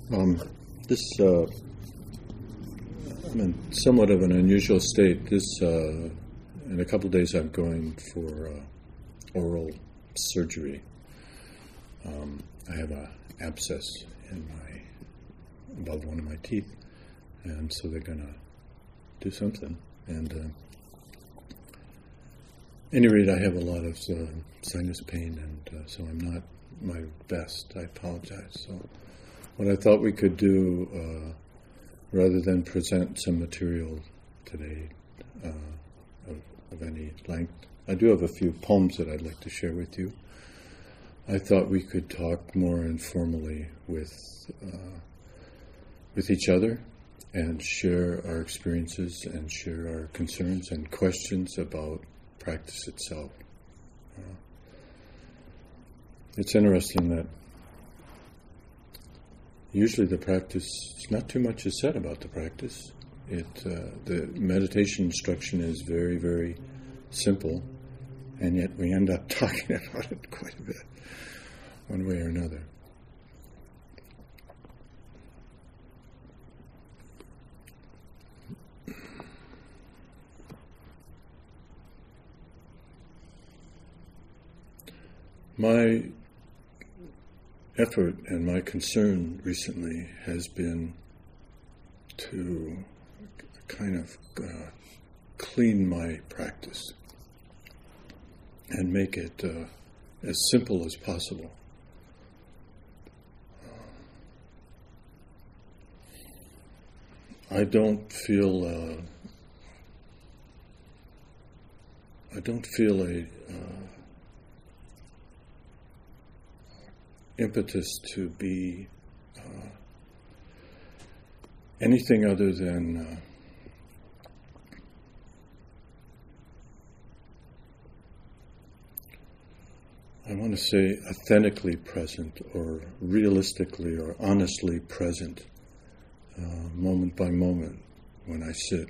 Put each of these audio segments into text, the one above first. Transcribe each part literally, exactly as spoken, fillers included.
Um, this, uh, I'm in somewhat of an unusual state. This, uh, in a couple of days, I'm going for uh, oral surgery. Um, I have an abscess in my above one of my teeth, and so they're going to do something. And uh, at any rate, I have a lot of uh, sinus pain, and uh, so I'm not my best. I apologize. So what I thought we could do, uh, rather than present some material today uh, of, of any length, I do have a few poems that I'd like to share with you. I thought we could talk more informally with uh, with each other and share our experiences and share our concerns and questions about practice itself. Uh, it's interesting that usually the practice, not too much is said about the practice. It uh, the meditation instruction is very, very simple, and yet we end up talking about it quite a bit, one way or another. My effort and my concern recently has been to kind of uh, clean my practice and make it uh, as simple as possible. I don't feel uh, I don't feel a uh, impetus to be uh, anything other than uh, I want to say authentically present or realistically or honestly present uh, moment by moment when I sit.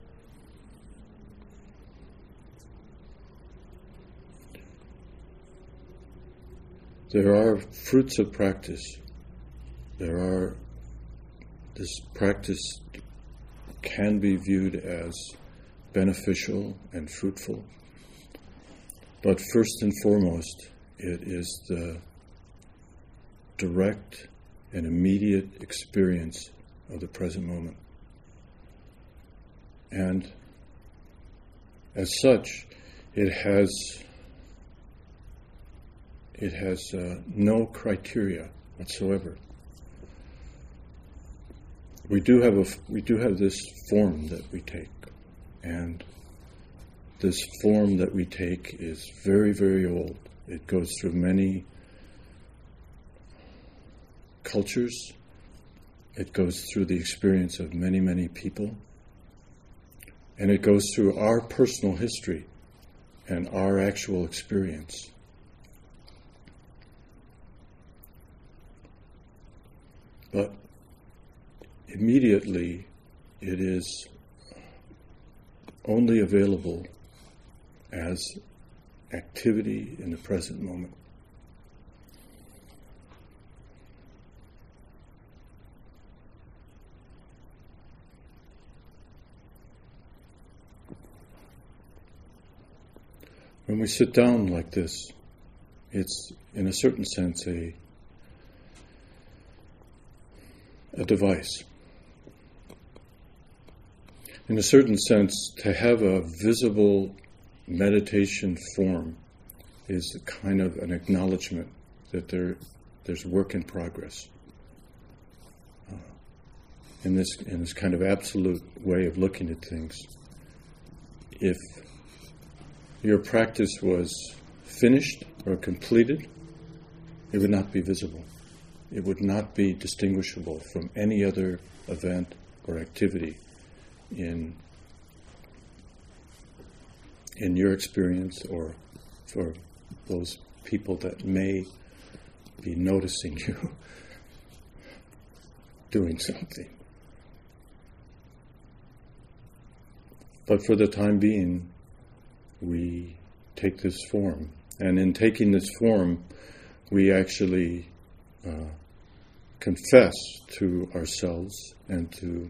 There are fruits of practice. There are, this practice can be viewed as beneficial and fruitful. But first and foremost, it is the direct and immediate experience of the present moment. And as such, it has It has uh, no criteria whatsoever. We do have a we do have this form that we take, and this form that we take is very, very old. It goes through many cultures. It goes through the experience of many, many people, and it goes through our personal history and our actual experience. But immediately, it is only available as activity in the present moment. When we sit down like this, it's, in a certain sense, a a device. In a certain sense, to have a visible meditation form is a kind of an acknowledgement that there, there's work in progress. Uh, in this, in this kind of absolute way of looking at things, if your practice was finished or completed, it would not be visible. It would not be distinguishable from any other event or activity in in your experience or for those people that may be noticing you doing something. But for the time being, we take this form. And in taking this form, we actually uh, confess to ourselves and to,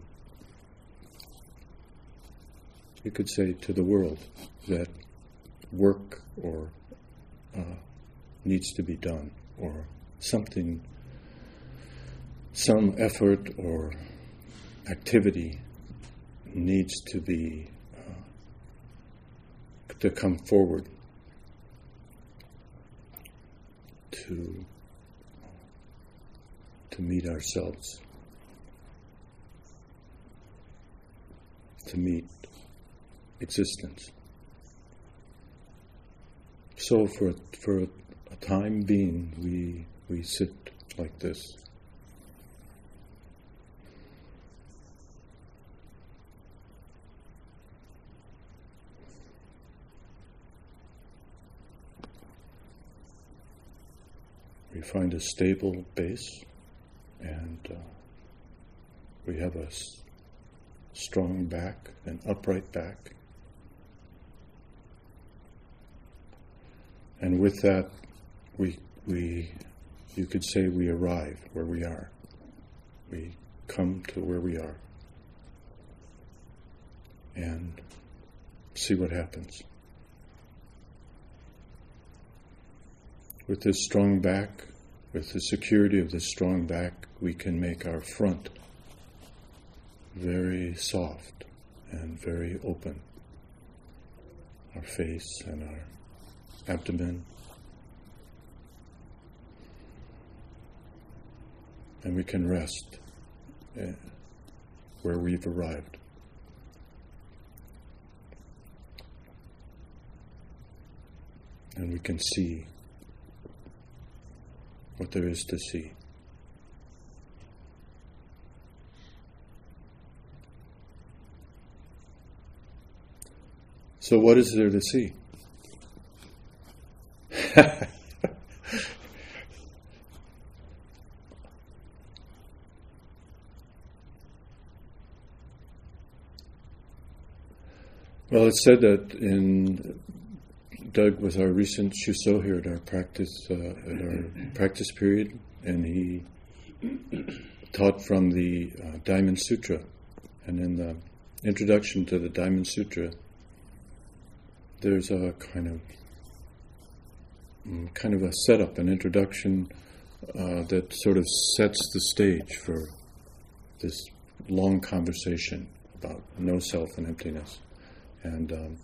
you could say, to the world that work or uh, needs to be done, or something, some effort or activity needs to be, uh, to come forward to, to meet ourselves, to meet existence. So for for a time being, we we sit like this. We find a stable base, and uh, we have a s- strong back, an upright back. And with that, we, we, you could say we arrive where we are. We come to where we are and see what happens. With this strong back, with the security of this strong back, we can make our front very soft and very open. Our face and our abdomen. And we can rest uh, where we've arrived. And we can see what there is to see. So what is there to see? Well, it's said that in Doug was our recent Shuso here at our practice uh, at our practice period, and he taught from the uh, Diamond Sutra. And in the introduction to the Diamond Sutra, there's a kind of kind of a setup, an introduction uh, that sort of sets the stage for this long conversation about no self and emptiness. And um,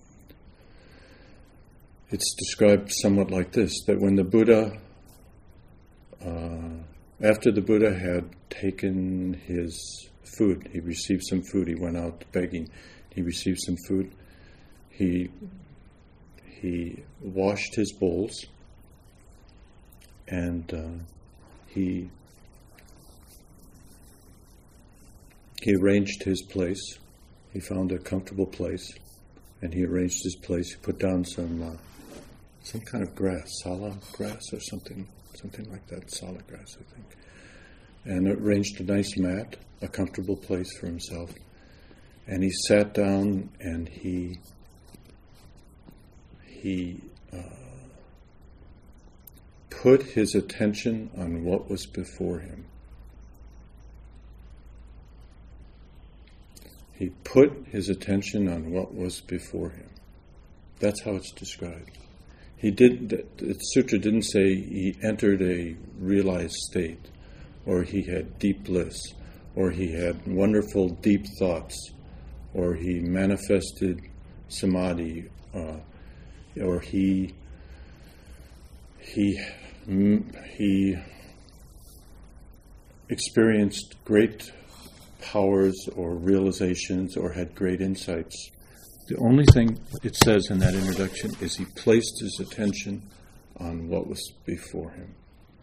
it's described somewhat like this, that when the Buddha, uh, after the Buddha had taken his food, he received some food, he went out begging, he received some food, he he washed his bowls, and uh, he he arranged his place. He found a comfortable place, and he arranged his place. He put down some uh, some kind of grass, sala grass or something, something like that, sala grass, I think, and arranged a nice mat, a comfortable place for himself. And he sat down, and he he uh, put his attention on what was before him. He put his attention on what was before him. That's how it's described. He did. The sutra didn't say he entered a realized state, or he had deep bliss, or he had wonderful deep thoughts, or he manifested samadhi, uh, or he he he experienced great powers or realizations or had great insights. The only thing it says in that introduction is he placed his attention on what was before him.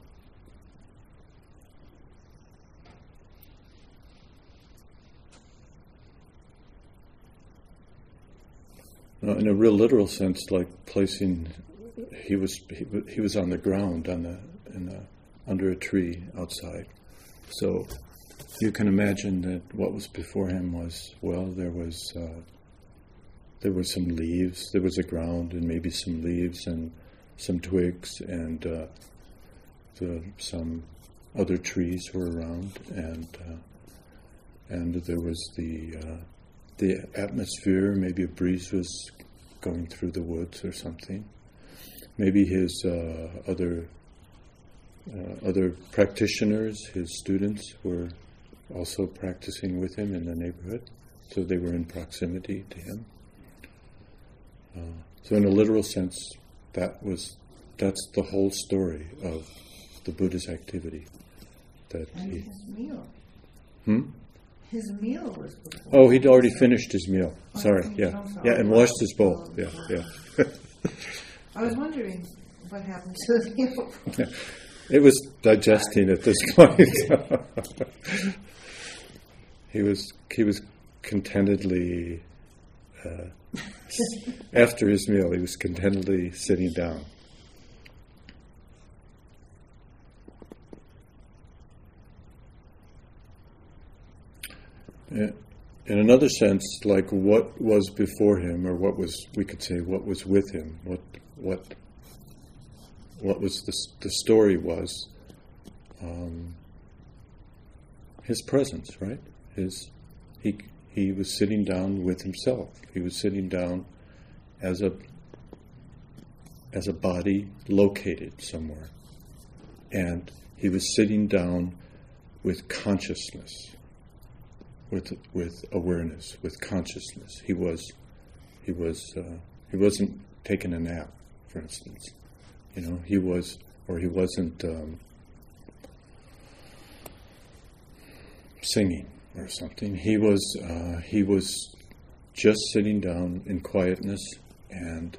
Now, in a real literal sense, like placing, he was he, he was on the ground on the in the under a tree outside. So you can imagine that what was before him was, well, there was uh, there were some leaves, there was a ground, and maybe some leaves and some twigs and uh, the, some other trees were around, and uh, and there was the uh, the atmosphere. Maybe a breeze was going through the woods or something. Maybe his uh, other uh, other practitioners, his students, were also practicing with him in the neighborhood, so they were in proximity to him. Uh, so, in a literal sense, that was that's the whole story of the Buddha's activity. That and he, his meal. Hmm? His meal was before. Oh, he'd already finished his meal. Oh, Sorry, oh, yeah, sorry. yeah, and washed his bowl. Oh, Yeah, sorry. yeah. I was wondering what happened to the meal. It was digesting at this point. he was he was contentedly uh, after his meal. He was contentedly sitting down. In another sense, like what was before him, or what was, we could say, what was with him, what what what was the the story was um, his presence, right? His he he was sitting down with himself. He was sitting down as a as a body located somewhere, and he was sitting down with consciousness. With with awareness, with consciousness, he was he was uh, he wasn't taking a nap, for instance. You know, he was, or he wasn't um, singing or something. He was uh, he was just sitting down in quietness and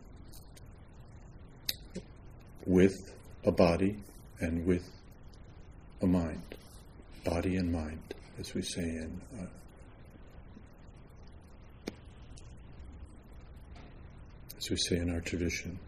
with a body and with a mind, body and mind, as we say in uh, as we say in our tradition.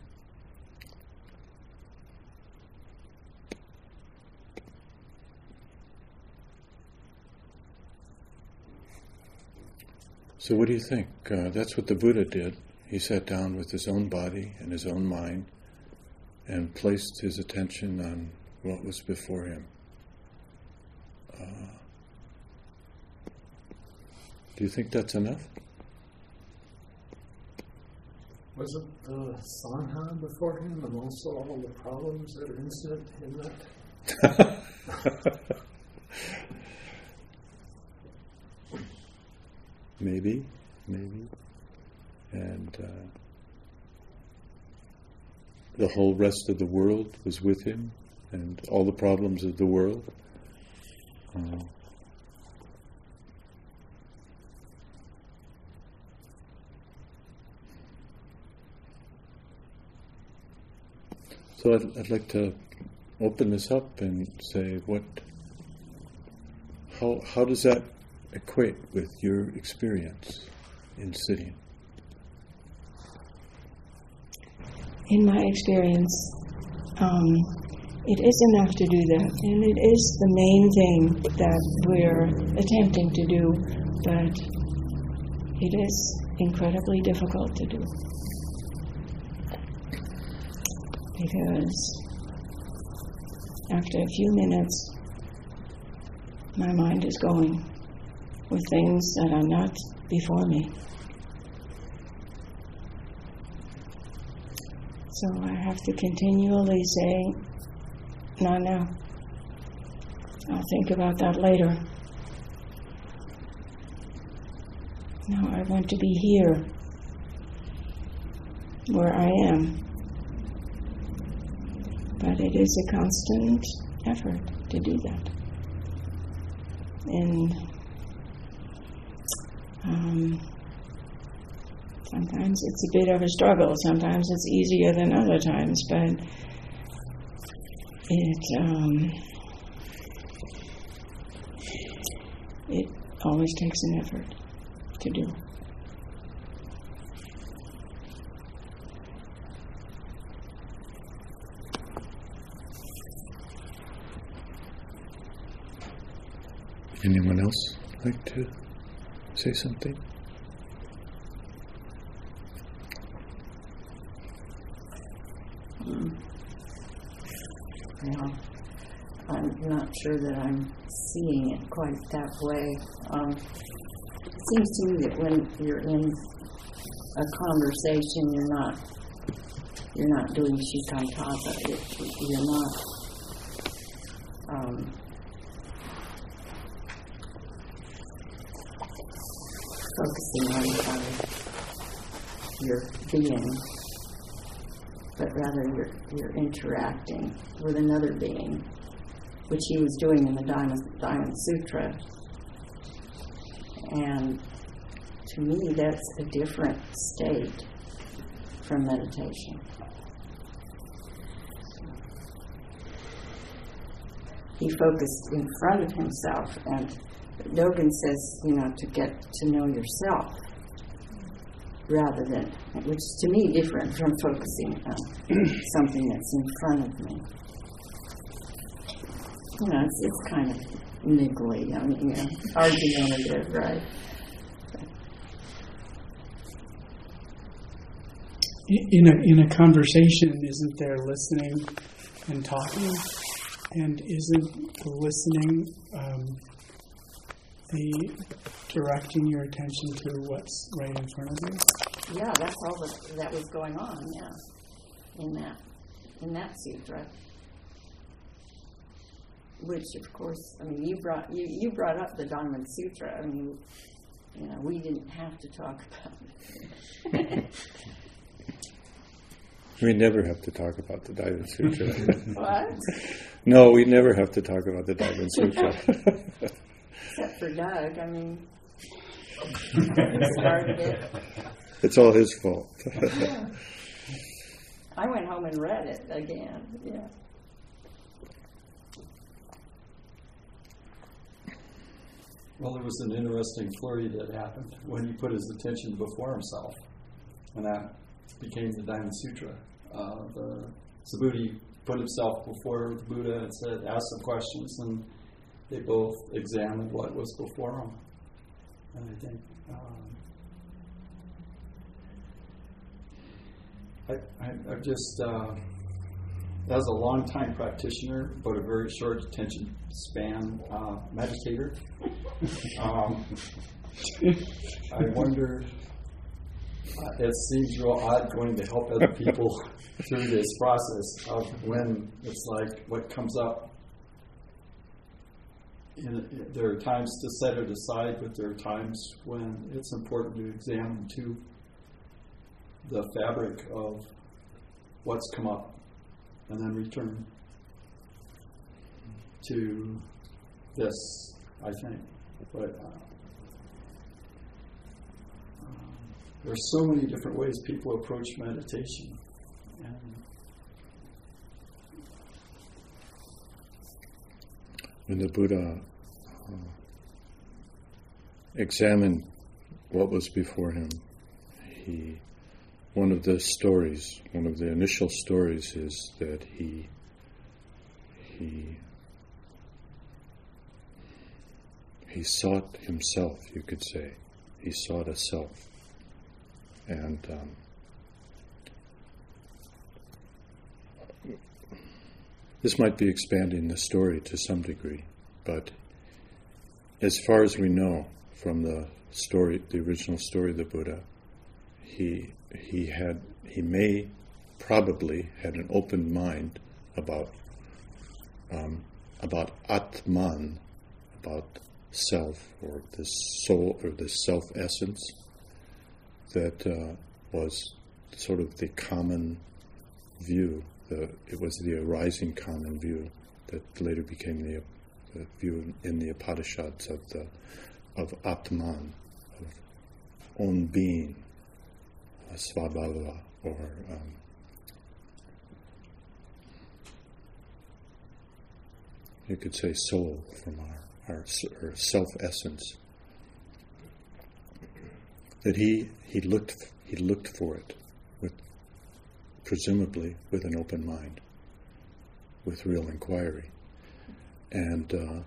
So what do you think? Uh, that's what the Buddha did. He sat down with his own body and his own mind and placed his attention on what was before him. Uh, do you think that's enough? Was it the Sangha before him and also all the problems that are incident in that? Maybe, maybe. And uh, the whole rest of the world was with him, and all the problems of the world. Uh, so I'd, I'd like to open this up and say, what? How how does that equate with your experience in sitting? In my experience, um, it is enough to do that, and it is the main thing that we're attempting to do, but it is incredibly difficult to do. Because after a few minutes, my mind is going with things that are not before me. So I have to continually say, not now. I'll think about that later. No, I want to be here, where I am. But it is a constant effort to do that. And um, sometimes it's a bit of a struggle. Sometimes it's easier than other times, but it um, it always takes an effort to do. Anyone else like to say something? Mm. Yeah. I'm not sure that I'm seeing it quite that way. Um, it seems to me that when you're in a conversation, you're not you're not doing sheet on top of it. You're not um, focusing on, on your being, but rather you're you're interacting with another being, which he was doing in the Diamond, Diamond Sutra. And to me, that's a different state from meditation. He focused in front of himself, and Dogen says, you know, to get to know yourself, rather than, which is to me different from focusing on something that's in front of me. You know, it's, it's kind of niggly, I mean, you know, argumentative, right? In a in a conversation, isn't there listening and talking? And isn't the listening um, the directing your attention to what's right in front of you? Yeah, that's all that, that was going on, yeah, in that, in that sutra. Which, of course, I mean, you brought you, you brought up the Diamond Sutra. I mean, you know, we didn't have to talk about it. We never have to talk about the Diamond Sutra. What? No, we never have to talk about the Diamond Sutra. Except for Doug, I mean, he started it. It's all his fault. Yeah. I went home and read it again, yeah. Well, there was an interesting flurry that happened when he put his attention before himself, and that became the Diamond Sutra. Uh, the Subhuti put himself before the Buddha and said, ask some questions, and they both examined what was before them. And I think um, I, I, I've just, uh, as a long-time practitioner, but a very short attention span uh, meditator, um, I wonder, uh, it seems real odd going to help other people through this process of when it's like what comes up. In, there are times to set it aside, but there are times when it's important to examine too the fabric of what's come up and then return to this, I think. But uh, um, there's so many different ways people approach meditation. And when the Buddha uh, examined what was before him, he one of the stories, one of the initial stories is that he he he sought himself, you could say. He sought a self. And um, this might be expanding the story to some degree, but as far as we know from the story, the original story of the Buddha, he he had he may probably had an open mind about um, about Atman, about self or this soul or this self essence that uh, was sort of the common view. The, it was the arising common view that later became the, the view in the Upanishads of the of Atman, of own being, Svabhava, or um, you could say soul from our, our, our self-essence. That he he looked he looked for it with presumably with an open mind, with real inquiry, and uh,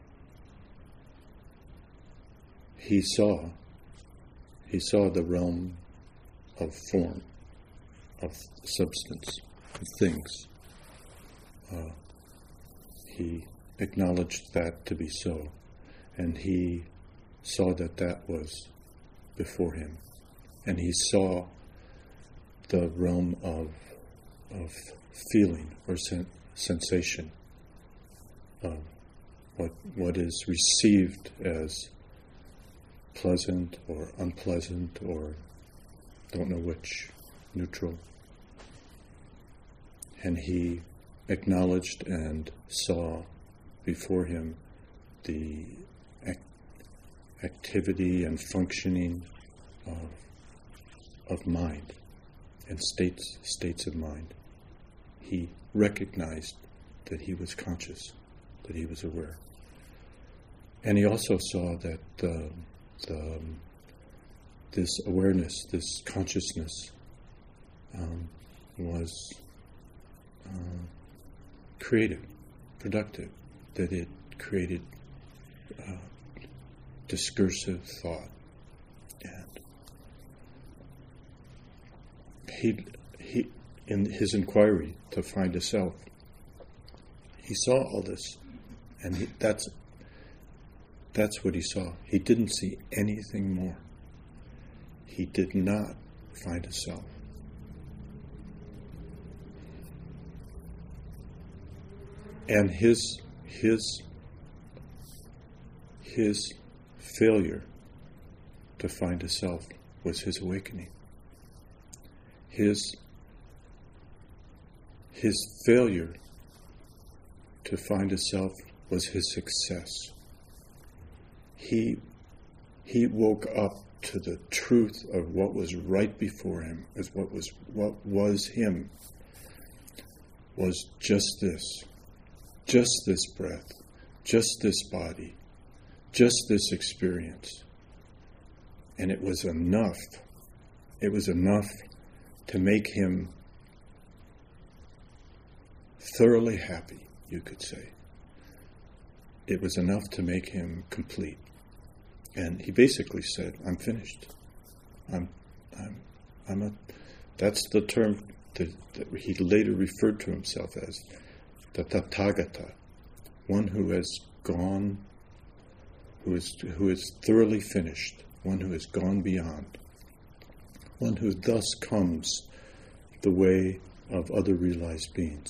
he saw he saw the realm of form, of substance, of things. Uh, he acknowledged that to be so, and he saw that that was before him, and he saw the realm of of feeling or sen- sensation, of what what is received as pleasant or unpleasant, or don't know which, neutral. And he acknowledged and saw before him the ac- activity and functioning of of mind and states states of mind. He recognized that he was conscious, that he was aware. And he also saw that uh, the, this awareness, this consciousness, um, was uh, creative, productive, that it created uh, discursive thought. And he, he, in his inquiry to find a self, he saw all this, and he, that's that's what he saw. He didn't see anything more. He did not find a self. And his his his failure to find a self was his awakening. His his failure to find a self was his success. He he woke up to the truth of what was right before him, as what was what was him was just this, just this breath, just this body, just this experience. And it was enough. It was enough to make him thoroughly happy, you could say. It was enough to make him complete. And he basically said, I'm finished. I'm, I'm, I'm a, that's the term that, that he later referred to himself as, the Tathagata, one who has gone, who is, who is thoroughly finished, one who has gone beyond, one who thus comes the way of other realized beings.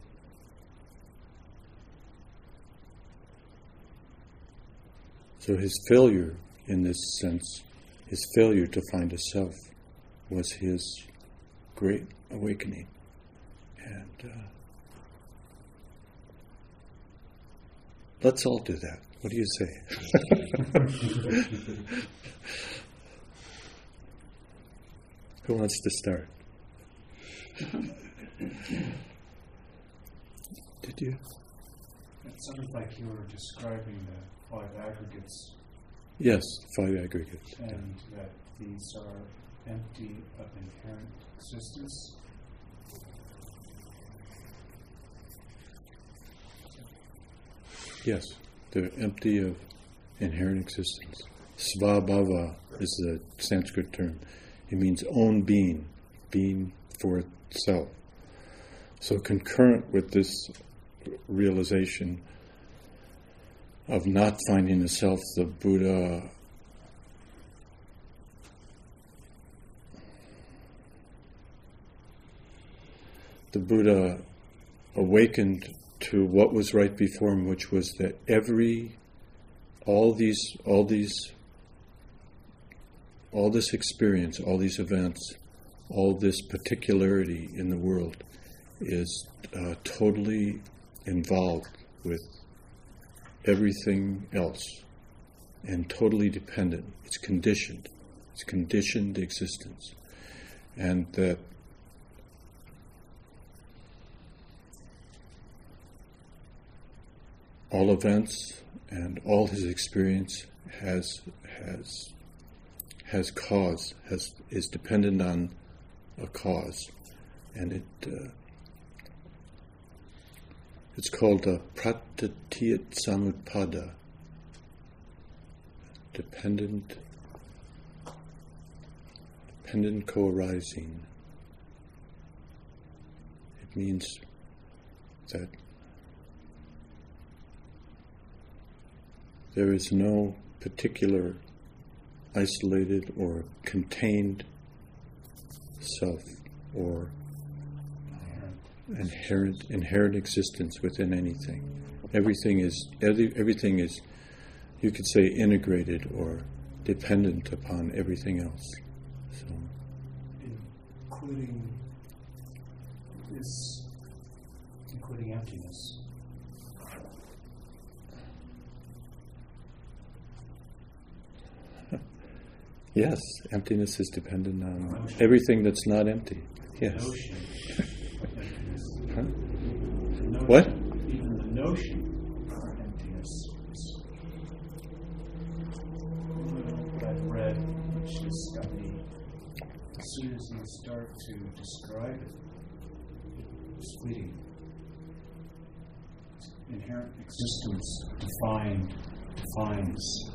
So his failure, in this sense, his failure to find a self, was his great awakening. And uh, let's all do that. What do you say? Who wants to start? Did you? It sounded like you were describing the five aggregates. Yes, five aggregates. And that these are empty of inherent existence. Yes, they're empty of inherent existence. Svabhava is the Sanskrit term. It means own being, being for itself. So concurrent with this realization of not finding the self, the Buddha the Buddha awakened to what was right before him, which was that every all these all these all this experience, all these events, all this particularity in the world is uh, totally involved with everything else and totally dependent. It's conditioned. It's conditioned existence. And that all events and all his experience has has has cause, has is dependent on a cause. And it uh, it's called a pratyat samutpada, dependent, dependent co-arising. It means that there is no particular isolated or contained self or uh, inherent inherent existence within anything. Everything is every, everything is, you could say, integrated or dependent upon everything else. So, including this, including emptiness. yes, emptiness is dependent on everything that's not empty. Yes. Notion of emptiness. Huh? The notion, What? Even the notion of emptiness is what I've read, which has got me. As soon as you start to describe it, it's fleeting. Inherent existence defined defines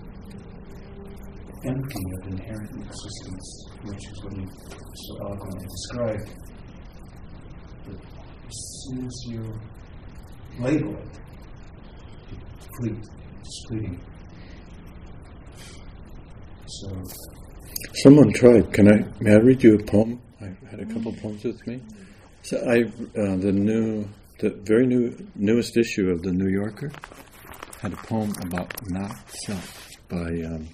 empty of inherent existence, which is what you so eloquently described. But as soon as you label it, it's fleet, it's fleeting. So, Someone tried. Can I? May I read you a poem? I had a couple of poems with me. So I, uh, the new, the very new, newest issue of the New Yorker had a poem about not self by um,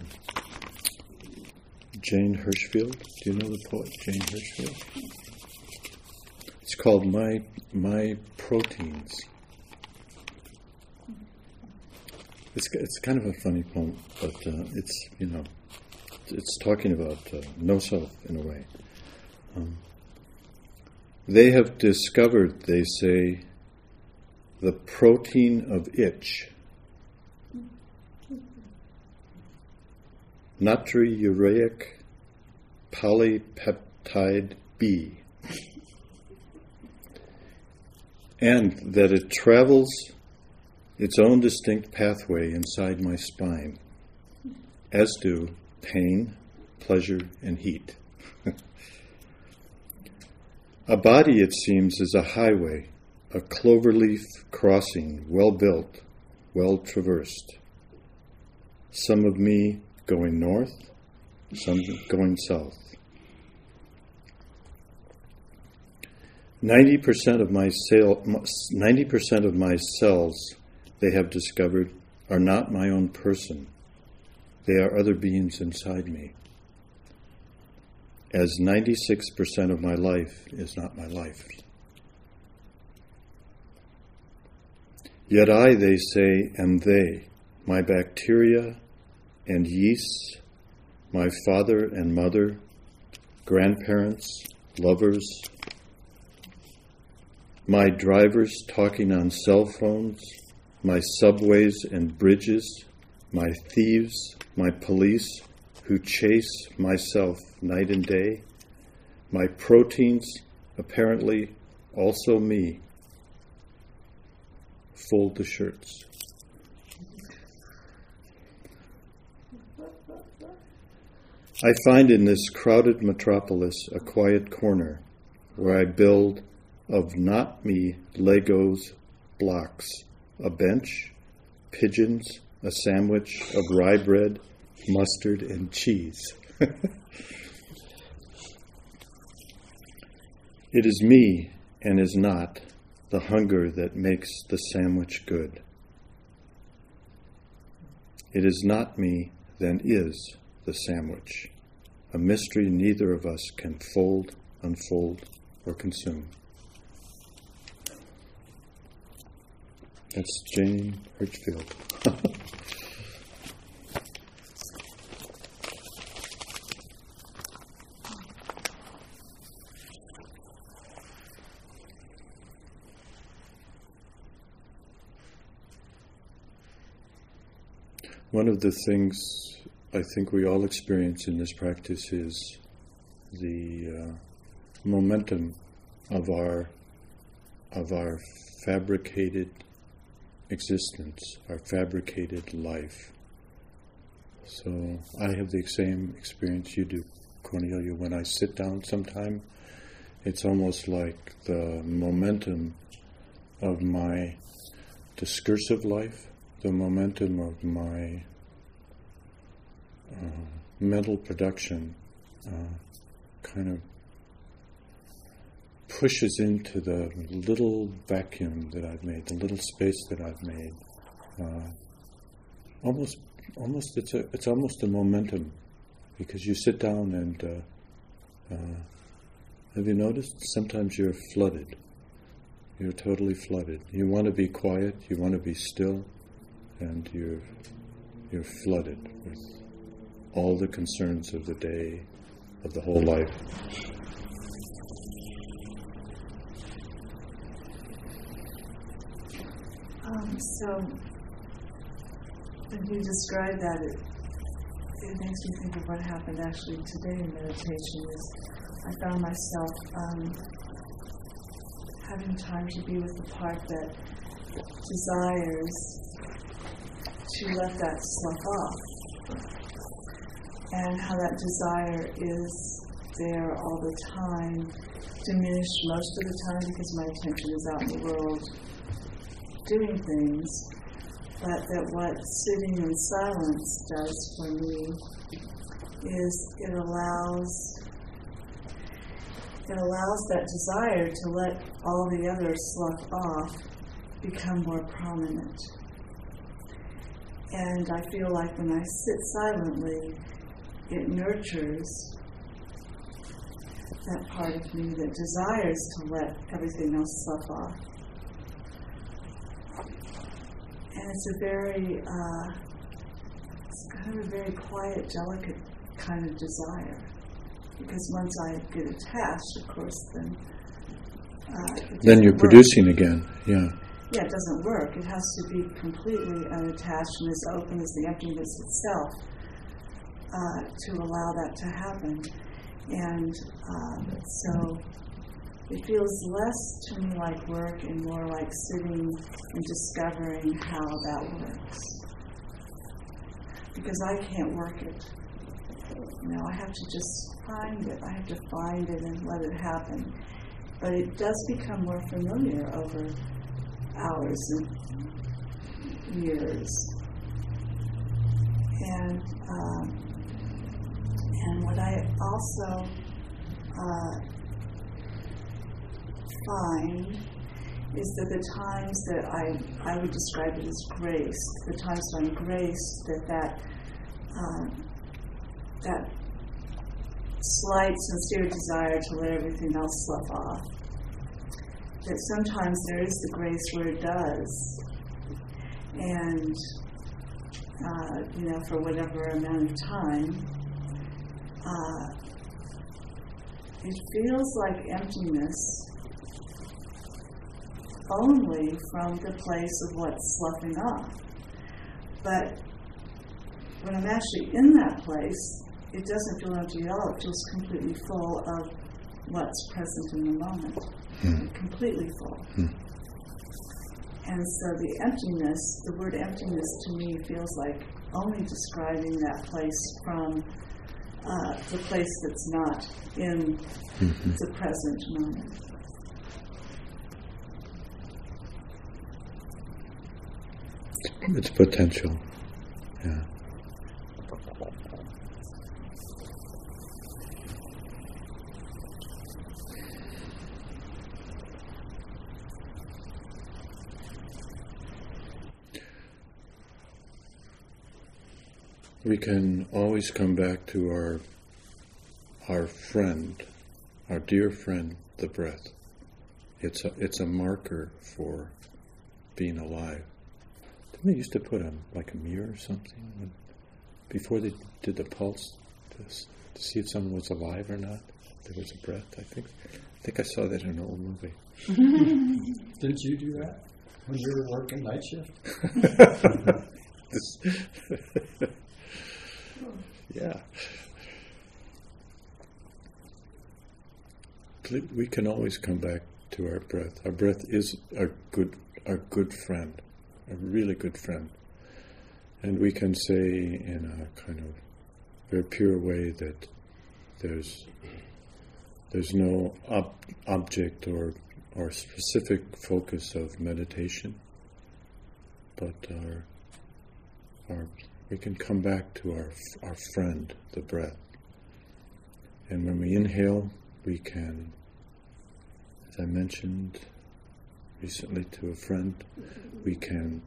Jane Hirschfield. Do you know the poet Jane Hirschfield? It's called My My Proteins. It's it's kind of a funny poem, but uh, it's you know. It's talking about uh, no self in a way. Um, they have discovered, they say, the protein of itch. Natriuretic polypeptide B. And that it travels its own distinct pathway inside my spine, as do pain, pleasure, and heat. A body, it seems, is a highway, a cloverleaf crossing, well built, well traversed. Some of me going north, some going south. Ninety percent of my cell, ninety percent of my cells, they have discovered, are not my own person. They are other beings inside me. As ninety-six percent of my life is not my life. Yet I, they say, am they, my bacteria and yeasts, my father and mother, grandparents, lovers, my drivers talking on cell phones, my subways and bridges, my thieves, my police who chase myself night and day, my proteins, apparently also me, fold the shirts. I find in this crowded metropolis a quiet corner where I build of not me Legos blocks, a bench, pigeons, a sandwich of rye bread, mustard, and cheese. It is me and is not the hunger that makes the sandwich good. It is not me, then is the sandwich, a mystery neither of us can fold, unfold, or consume. That's Jane Hirschfield. One of the things I think we all experience in this practice is the uh, momentum of our of our fabricated existence, our fabricated life. So I have the same experience you do, Cornelia. When I sit down sometime, it's almost like the momentum of my discursive life, the momentum of my uh, mental production uh, kind of pushes into the little vacuum that I've made, the little space that I've made. Uh, almost, almost, it's a, it's almost a momentum, because you sit down and uh, uh, have you noticed? Sometimes you're flooded. You're totally flooded. You want to be quiet. You want to be still, and you're you're flooded with all the concerns of the day, of the whole life. Um, so, when you describe that, it, it makes me think of what happened actually today in meditation. Is I found myself um, having time to be with the part that desires to let that slough off, and how that desire is there all the time, diminished most of the time because my attention is out in the world doing things, but that what sitting in silence does for me is it allows it allows that desire to let all the other slough off become more prominent. And I feel like when I sit silently, it nurtures that part of me that desires to let everything else slough off. And it's a very, uh, it's kind of a very quiet, delicate kind of desire. Because once I get attached, of course, then uh, it Then you're doesn't work. producing again, yeah. Yeah, it doesn't work. It has to be completely unattached and as open as the emptiness itself uh, to allow that to happen. And um, so it feels less to me like work and more like sitting and discovering how that works. Because I can't work it. You know, I have to just find it. I have to find it and let it happen. But it does become more familiar over hours and years. And um, and what I also uh, find is that the times that I I would describe it as grace, the times when I'm graced, that that um, that slight, sincere desire to let everything else slough off. That sometimes there is the grace where it does, and uh, you know, for whatever amount of time, uh, it feels like emptiness only from the place of what's sloughing off. But when I'm actually in that place, it doesn't feel empty at all. It feels completely full of what's present in the moment. Mm. Completely full. Mm. And so the emptiness, the word emptiness to me feels like only describing that place from uh, the place that's not in mm-hmm. the present moment. It's potential, yeah. We can always come back to our our friend, our dear friend, the breath. It's a it's a marker for being alive. Didn't they used to put a like a mirror or something when, before they did the pulse to, to see if someone was alive or not? There was a breath. I think I think I saw that in an old movie. Didn't you do that when you were working night shift? Yeah. We can always come back to our breath. Our breath is our good, our good friend, a really good friend. And we can say in a kind of very pure way that there's there's no ob- object or or specific focus of meditation, but our our, we can come back to our our friend, the breath. And when we inhale, we can, as I mentioned recently to a friend, we can,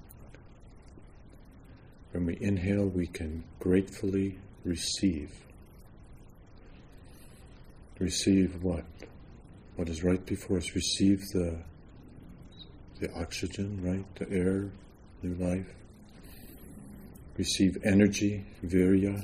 when we inhale, we can gratefully receive. Receive what? What is right before us? Receive the the oxygen, right? The air, new life. Receive energy, virya,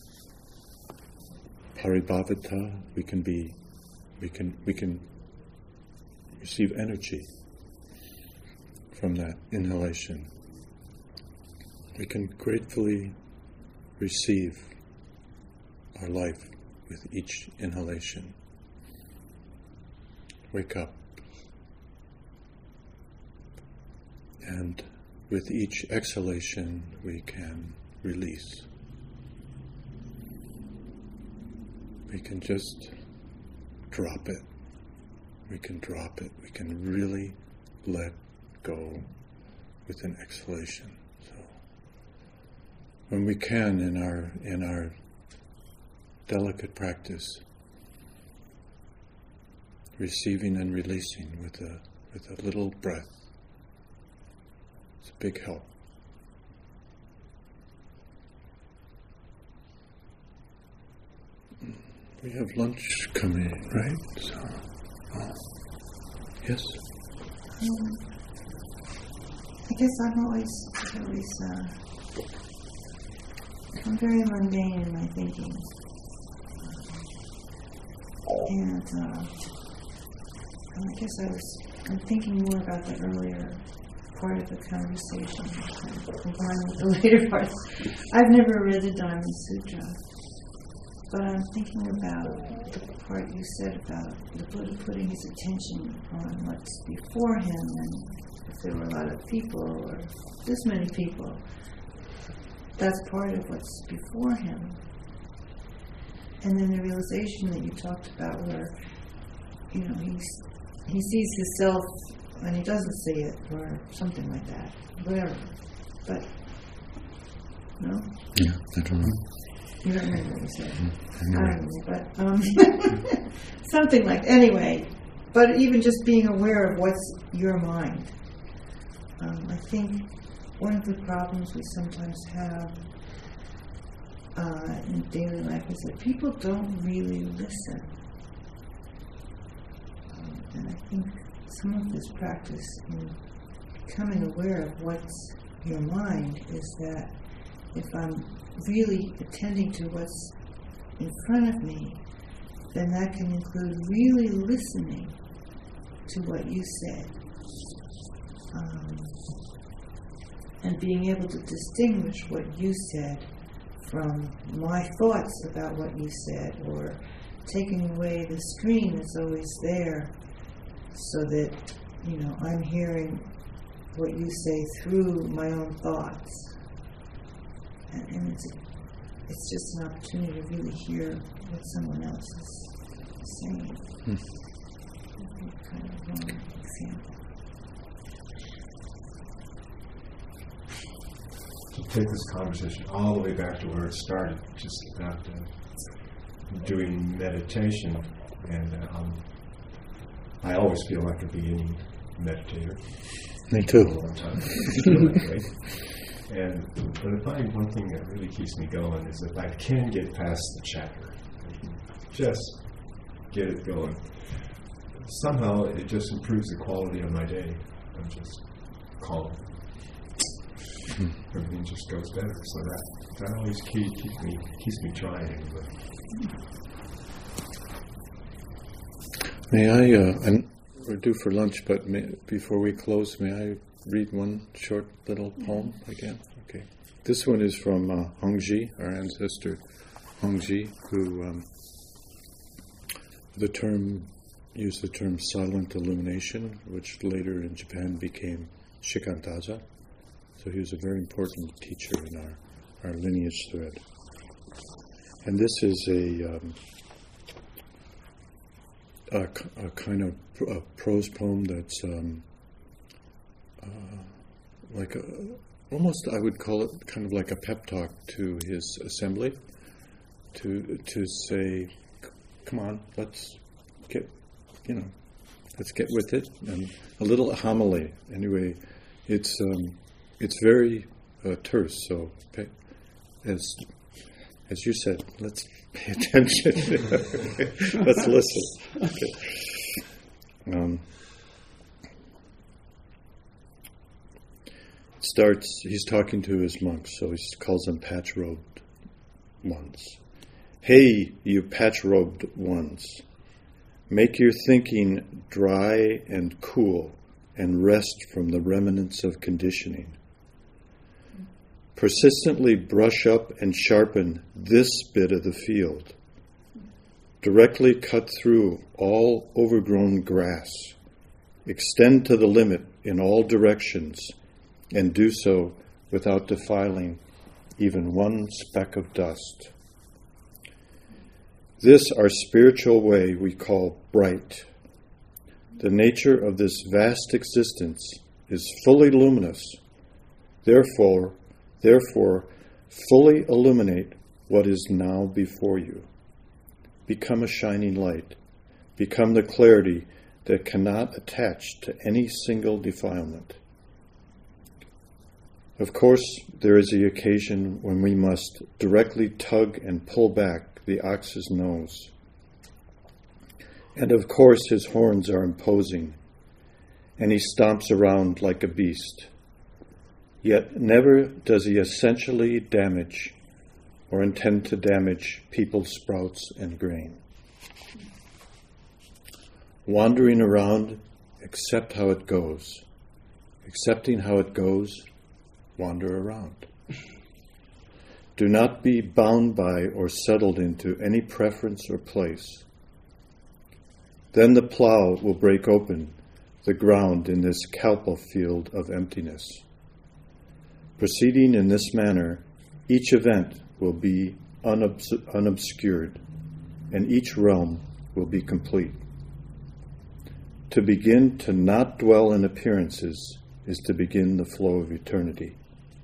paribhavata. We can be, we can, we can receive energy from that inhalation. We can gratefully receive our life with each inhalation. Wake up. And with each exhalation, we can release. We can just drop it. We can drop it. We can really let go with an exhalation. So, when we can, in our in our delicate practice, receiving and releasing with a with a little breath, it's a big help. We have lunch coming, right? So, oh. Yes? Um, I guess I'm always, always, uh, I'm very mundane in my thinking. And, uh, and I guess I was, I'm thinking more about the earlier part of the conversation, kind of combined with the later parts. I've never read the Diamond Sutra, but I'm thinking about the part you said about the Buddha putting his attention on what's before him, and if there were a lot of people, or this many people, that's part of what's before him. And then the realization that you talked about where, you know, he's, he sees himself and he doesn't see it, or something like that, whatever. But, no? Yeah, I don't know. You don't remember what you said. Mm-hmm. I don't know, but um, something like, anyway, but even just being aware of what's your mind. Um, I think one of the problems we sometimes have uh, in daily life is that people don't really listen. Um, and I think some of this practice in becoming aware of what's your mind is that if I'm really attending to what's in front of me, then that can include really listening to what you said. Um, and being able to distinguish what you said from my thoughts about what you said, or taking away the screen that's always there so that, you know, I'm hearing what you say through my own thoughts. And, and it's, it's just an opportunity to really hear what someone else is saying. Hmm. That's kind of one example. To take this conversation all the way back to where it started, just about uh, doing meditation, and uh, um, I always feel like a beginning meditator. Me too. For a long time. Anyway. And but I find one thing that really keeps me going is if I can get past the chatter, just get it going. Somehow it just improves the quality of my day. I'm just calm. Everything just goes better. So that that always key, keeps me keeps me trying. But. May I, uh, and we're due for lunch, but may, before we close, may I read one short little poem again? Okay. This one is from uh, Hongji, our ancestor Hongji, who um, the term used the term silent illumination, which later in Japan became Shikantaza. So he was a very important teacher in our, our lineage thread. And this is a um, a, a kind of a prose poem that's um, uh, like a, almost I would call it kind of like a pep talk to his assembly, to to say, come on, let's get, you know, let's get with it, and a little homily. Anyway, it's um, it's very uh, terse. So pay, as as you said, let's pay attention. Let's listen. Okay. Um, starts. He's talking to his monks, so he calls them patch-robed ones. Hey, you patch-robed ones, make your thinking dry and cool, and rest from the remnants of conditioning. Persistently brush up and sharpen this bit of the field. Directly cut through all overgrown grass. Extend to the limit in all directions, and do so without defiling even one speck of dust. This, our spiritual way, we call bright. The nature of this vast existence is fully luminous. Therefore, therefore, fully illuminate what is now before you. Become a shining light. Become the clarity that cannot attach to any single defilement. Of course, there is the occasion when we must directly tug and pull back the ox's nose. And of course his horns are imposing, and he stomps around like a beast. Yet never does he essentially damage or intend to damage people's sprouts and grain. Wandering around, accept how it goes. Accepting how it goes, wander around. Do not be bound by or settled into any preference or place. Then the plow will break open the ground in this kalpa field of emptiness. Proceeding in this manner, each event will be unobs- unobscured, and each realm will be complete. To begin to not dwell in appearances is to begin the flow of eternity.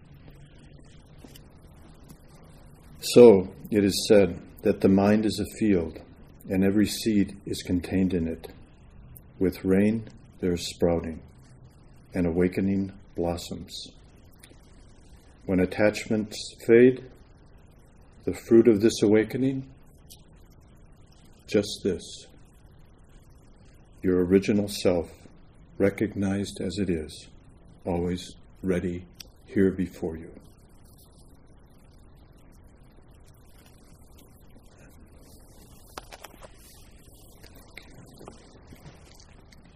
So, it is said that the mind is a field, and every seed is contained in it. With rain, there is sprouting, and awakening blossoms. When attachments fade, the fruit of this awakening, just this, your original self, recognized as it is, always ready here before you.